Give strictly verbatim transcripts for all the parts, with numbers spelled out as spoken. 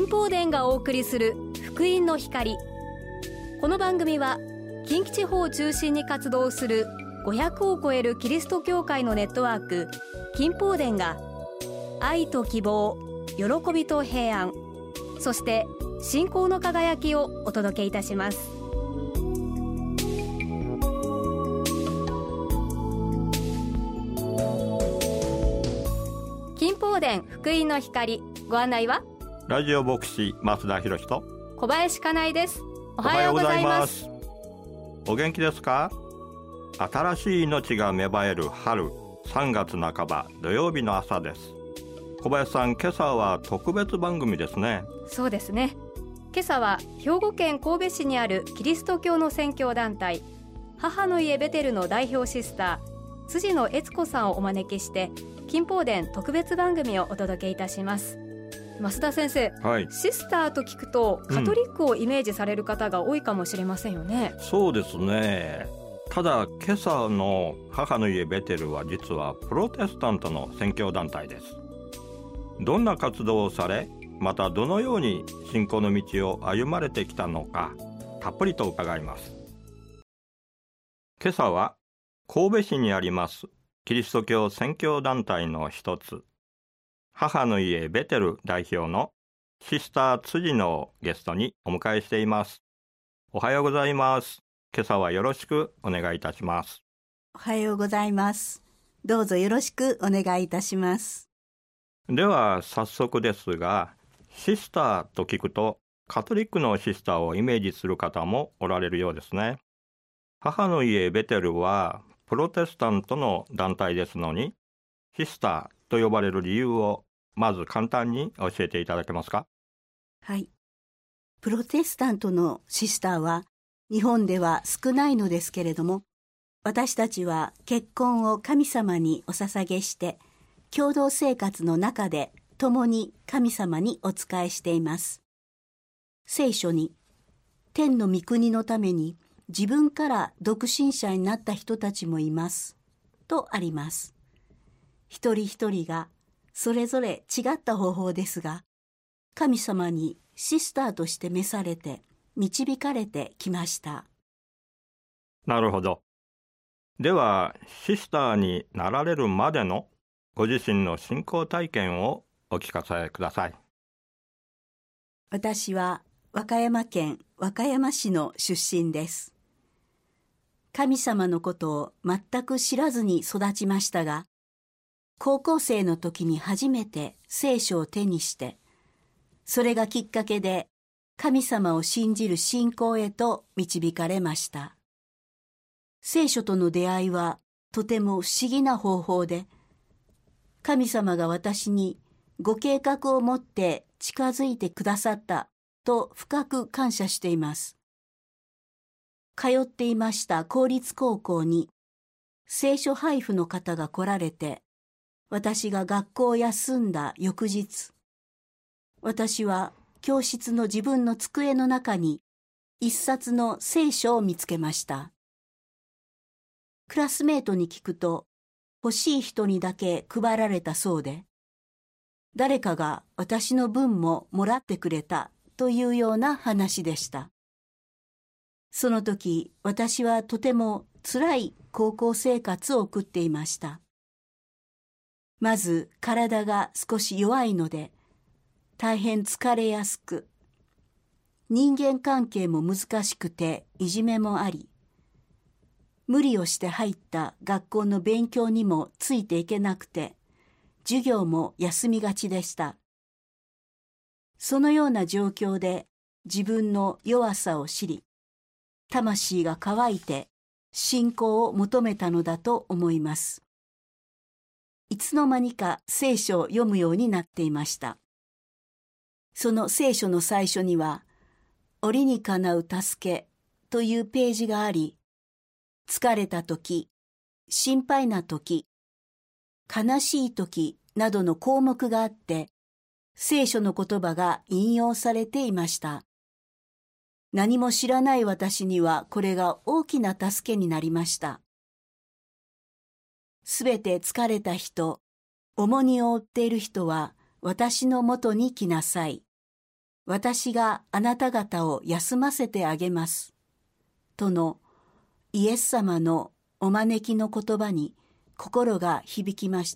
金宝殿がお送りする福音の光。この番組は近畿地方を中心に活動するごひゃくを超えるキリスト教会のネットワーク金宝殿が愛と希望、喜びと平安、そして信仰の輝きをお届けいたします。金宝殿福音の光、ご案内はラジオ牧師増田博と小林かなえです。おおはようございます。 お元気ですか？新しい命が芽生える春、さんがつなかば土曜日の朝です。小林さん、今朝は特別番組ですね。 そうですね。今朝は兵庫県神戸市にあるキリスト教の宣教団体母の家ベテルの代表シスター辻野悦子さんをお招きして金宝殿特別番組をお届けいたします。増田先生、 はい、 シスターと聞くとカトリックをイメージされる方が多いかもしれませんよね、 うん、そうですね。ただ今朝の母の家ベテルは実はプロテスタントの宣教団体です。どんな活動をされ、またどのように信仰の道を歩まれてきたのか、たっぷりと伺います。今朝は神戸市にありますキリスト教宣教団体の一つ、母の家ベテル代表のシスター辻野をゲストにお迎えしています。おはようございます。今朝はよろしくお願いいたします。 おはようございます。どうぞよろしくお願いいたします。 では早速ですが、シスターと聞くとカトリックのシスターをイメージする方もおられるようですね。母の家ベテルはプロテスタントの団体ですのに、シスターと呼ばれる理由をまず簡単に教えていただけますか？ はい。プロテスタントのシスターは日本では少ないのですけれども、私たちは結婚を神様にお捧げして共同生活の中で共に神様にお仕えしています。聖書に天の御国のために自分から独身者になった人たちもいますとあります。一人一人がそれぞれ違った方法ですが、神様にシスターとして召されて導かれてきました。 なるほど。ではシスターになられるまでのご自身の信仰体験をお聞かせください。 私は和歌山県和歌山市の出身です。神様のことを全く知らずに育ちましたが、高校生の時に初めて聖書を手にして、それがきっかけで神様を信じる信仰へと導かれました。聖書との出会いはとても不思議な方法で、神様が私にご計画を持って近づいてくださったと深く感謝しています。通っていました公立高校に聖書配布の方が来られて、私が学校を休んだ翌日、私は教室の自分の机の中に一冊の聖書を見つけました。クラスメートに聞くと、欲しい人にだけ配られたそうで、誰かが私の分ももらってくれたというような話でした。その時、私はとても辛い高校生活を送っていました。まず体が少し弱いので、大変疲れやすく、人間関係も難しくていじめもあり、無理をして入った学校の勉強にもついていけなくて、授業も休みがちでした。そのような状況で自分の弱さを知り、魂が乾いて信仰を求めたのだと思います。いつの間にか聖書を読むようになっていました。その聖書の最初には、折にかなう助けというページがあり、疲れた時、心配な時、悲しい時などの項目があって、聖書の言葉が引用されていました。何も知らない私にはこれが大きな助けになりました。すべて疲れた人、重荷を負っている人は私のもとに来なさい。 私があなた方を休ませてあげます。とのイエス様のお招きの言葉に心が響きました。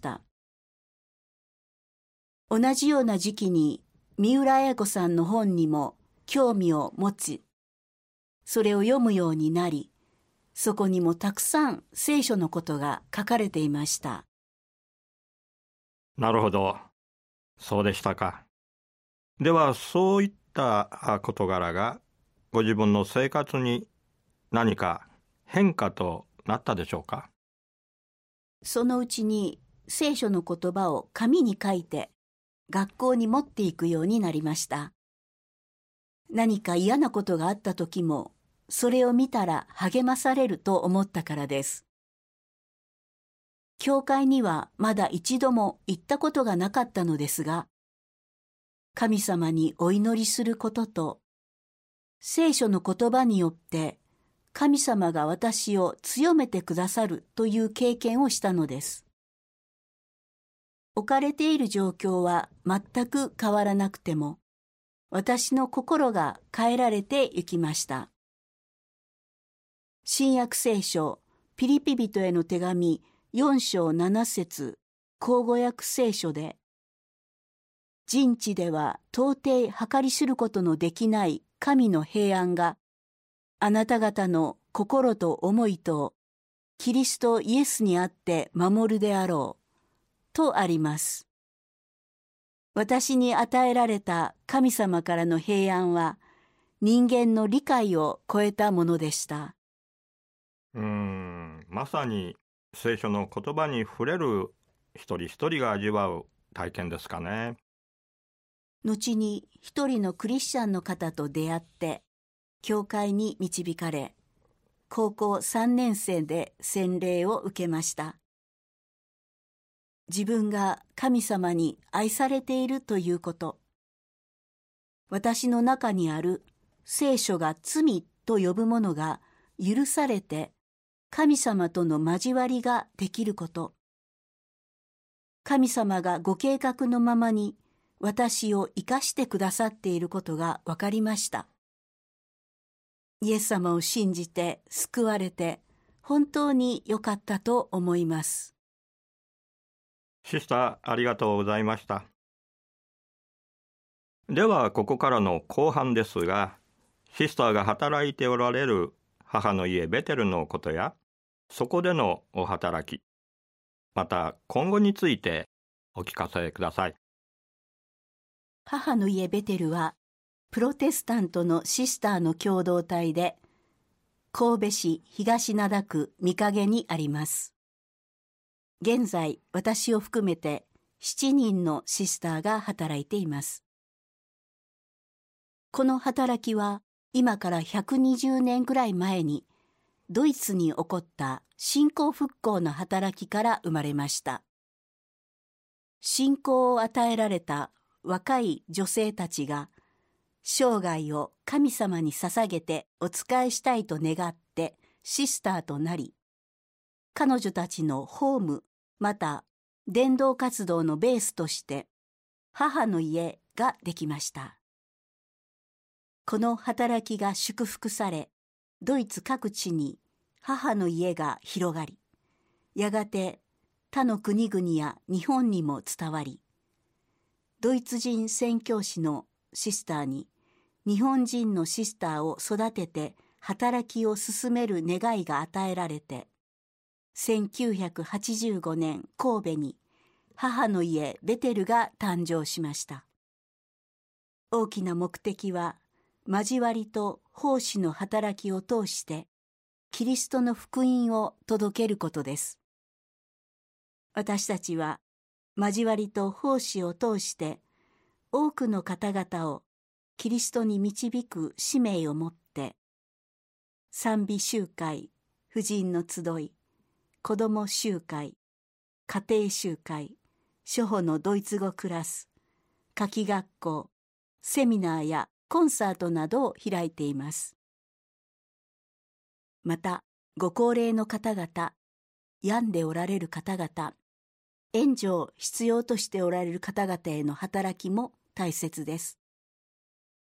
同じような時期に三浦綾子さんの本にも興味を持ち、それを読むようになり、そこにもたくさん聖書のことが書かれていました。 なるほど。そうでしたか。では、そういった事柄がご自分の生活に何か変化となったでしょうか？ そのうちに聖書の言葉を紙に書いて学校に持っていくようになりました。何か嫌なことがあった時も、それを見たら励まされると思ったからです。教会にはまだ一度も行ったことがなかったのですが、神様にお祈りすることと、聖書の言葉によって神様が私を強めてくださるという経験をしたのです。置かれている状況は全く変わらなくても、私の心が変えられてゆきました。新約聖書ピリピ人への手紙よん章なな節口語訳聖書で、人知では到底計り知ることのできない神の平安があなた方の心と思いとキリストイエスにあって守るであろうとあります。私に与えられた神様からの平安は人間の理解を超えたものでした。 うーん、まさに聖書の言葉に触れる一人一人が味わう体験ですかね。 後に一人のクリスチャンの方と出会って教会に導かれ、高校さんねん生で洗礼を受けました。自分が神様に愛されているということ、私の中にある聖書が罪と呼ぶものが許されて神様との交わりができること、神様がご計画のままに私を生かしてくださっていることが分かりました。イエス様を信じて救われて本当に良かったと思います。 シスター、ありがとうございました。では、ここからの後半ですが、シスターが働いておられる母の家ベテルのことや、そこでのお働き、また今後についてお聞かせください。 母の家ベテルは、プロテスタントのシスターの共同体で、神戸市東灘区御影にあります。現在、私を含めてしちにんのシスターが働いています。この働きは、今からひゃくにじゅうねんくらい前に、ドイツに起こった信仰復興の働きから生まれました。信仰を与えられた若い女性たちが、生涯を神様に捧げてお仕えしたいと願ってシスターとなり、彼女たちのホームまた伝道活動のベースとして母の家ができました。この働きが祝福され、ドイツ各地に母の家が広がり、やがて他の国々や日本にも伝わり、ドイツ人宣教師のシスターに日本人のシスターを育てて働きを進める願いが与えられて、せんきゅうひゃくはちじゅうごねん神戸に母の家ベテルが誕生しました。大きな目的は交わりと奉仕の働きを通してキリストの福音を届けることです。私たちは交わりと奉仕を通して多くの方々をキリストに導く使命を持って賛美集会、婦人の集い、子ども集会、家庭集会、初歩のドイツ語クラス、夏季学校、セミナーやコンサートなどを開いています。また、ご高齢の方々、病んでおられる方々、援助を必要としておられる方々への働きも大切です。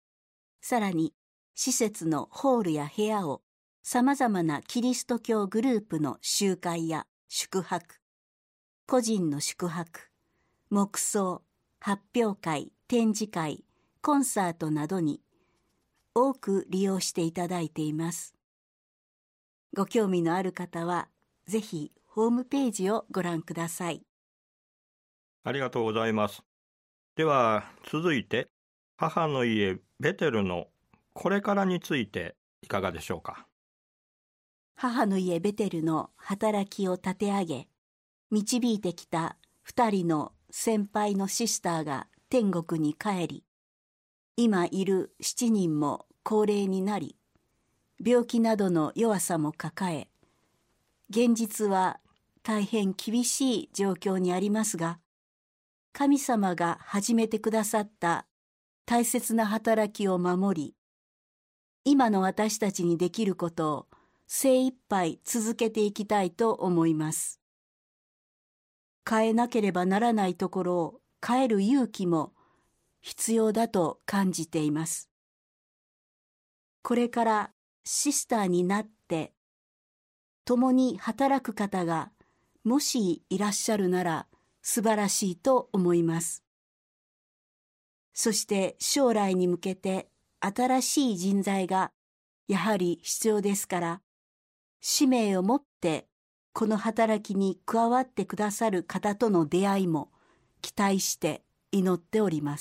さらに施設のホールや部屋をさまざまなキリスト教グループの集会や宿泊、個人の宿泊、黙想、発表会、展示会、コンサートなどに多く利用していただいています。ご興味のある方はぜひホームページをご覧ください。 ありがとうございます。では続いて、母の家ベテルのこれからについていかがでしょうか。 母の家ベテルの働きを立て上げ、導いてきた二人の先輩のシスターが天国に帰り、今いる七人も高齢になり、病気などの弱さも抱え、現実は大変厳しい状況にありますが、神様が始めてくださった大切な働きを守り、今の私たちにできることを精一杯続けていきたいと思います。変えなければならないところを変える勇気も必要だと感じています。これからシスターになって共に働く方がもしいらっしゃるなら素晴らしいと思います。そして将来に向けて新しい人材がやはり必要ですから、使命を持ってこの働きに加わってくださる方との出会いも期待して祈っております。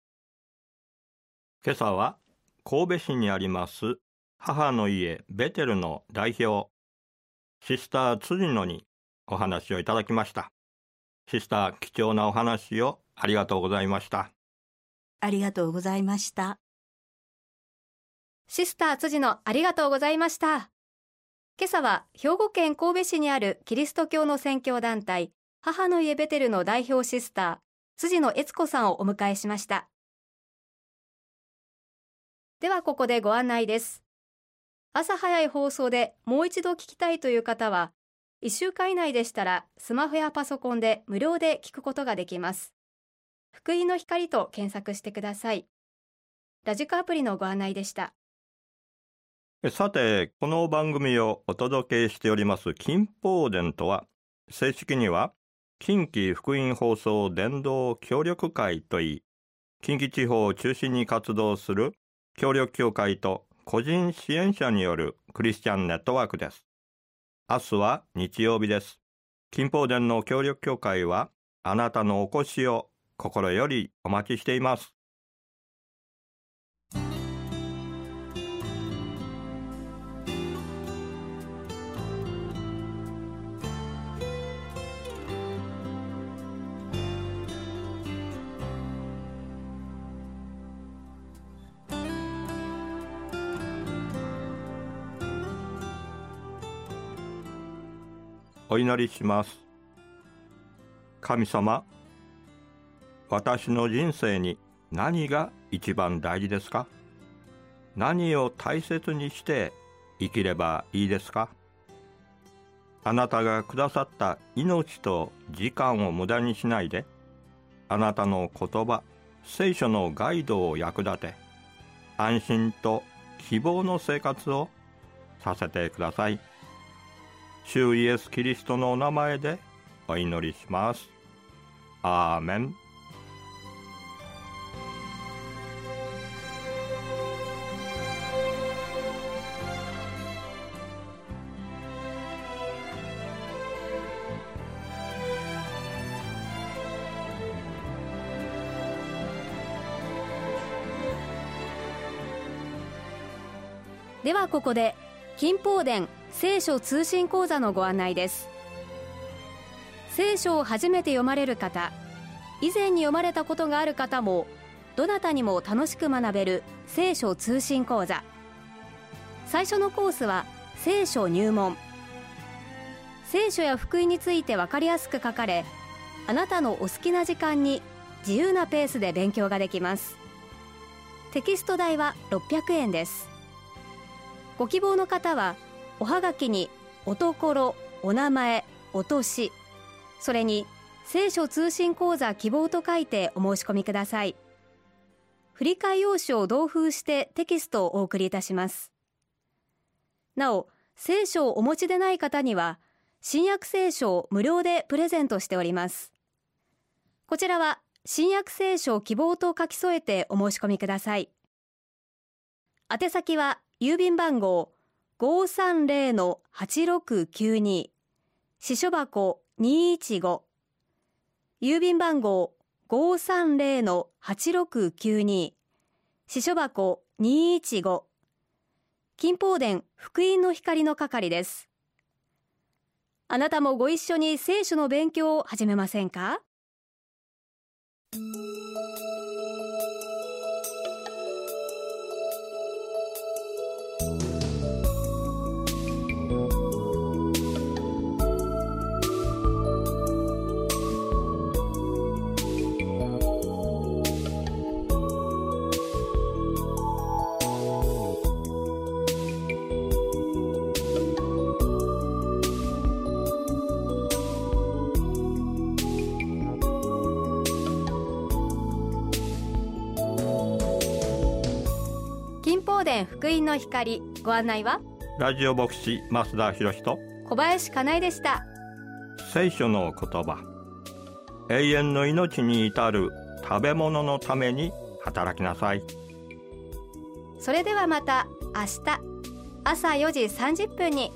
今朝は神戸市にあります母の家ベテルの代表、シスター辻野にお話をいただきました。シスター、貴重なお話をありがとうございました。 ありがとうございました。 シスター辻野、ありがとうございました。今朝は兵庫県神戸市にあるキリスト教の宣教団体母の家ベテルの代表シスター辻野悦子さんをお迎えしました。ではここでご案内です。朝早い放送でもう一度聞きたいという方は、いっしゅうかん以内でしたらスマホやパソコンで無料で聞くことができます。福音の光と検索してください。ラジコアプリのご案内でした。 さて、この番組をお届けしております金宝伝とは、正式には近畿福音放送伝道協力会といい、近畿地方を中心に活動する協力協会と個人支援者によるクリスチャンネットワークです。明日は日曜日です。金宝伝の協力協会はあなたのお越しを心よりお待ちしています。お祈りします。神様、私の人生に何が一番大事ですか？何を大切にして生きればいいですか？あなたがくださった命と時間を無駄にしないで、あなたの言葉、聖書のガイドを役立て、安心と希望の生活をさせてください。主イエス・キリストのお名前でお祈りします。アーメン。 ではここで金宝伝聖書通信講座のご案内です。聖書を初めて読まれる方、以前に読まれたことがある方も、どなたにも楽しく学べる聖書通信講座。最初のコースは聖書入門。聖書や福音について分かりやすく書かれ、あなたのお好きな時間に自由なペースで勉強ができます。テキスト代はろっぴゃくえんです。ご希望の方はおはがきにおところ、お名前、お年、それに聖書通信講座希望と書いてお申し込みください。 振り替え用紙を同封してテキストをお送りいたします。なお、聖書をお持ちでない方には新約聖書を無料でプレゼントしております。こちらは新約聖書希望と書き添えてお申し込みください。宛先は郵便番号 ごーさんぜろのはちろくきゅうに 支所箱にーいちご、郵便番号 ごーさんぜろのはちろくきゅうに 支所箱にーいちご、金宝殿福音の光の係です。あなたもご一緒に聖書の勉強を始めませんか？金宝殿福音の光、ご案内はラジオ牧師増田博と小林かなえでした。 聖書の言葉、永遠の命に至る食べ物のために働きなさい。 それではまた明日朝よじさんじゅっぷんに。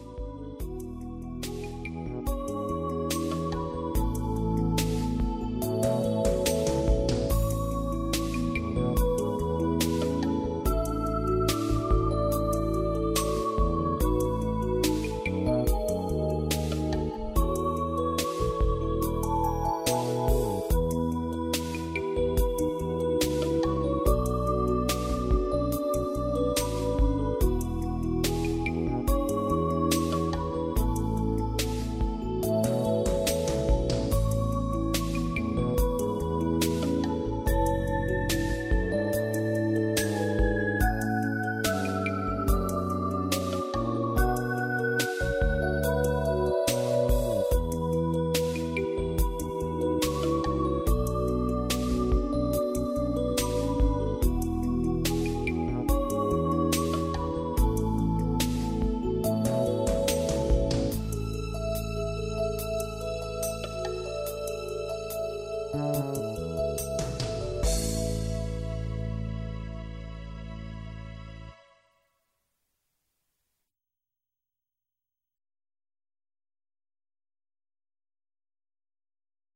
うん。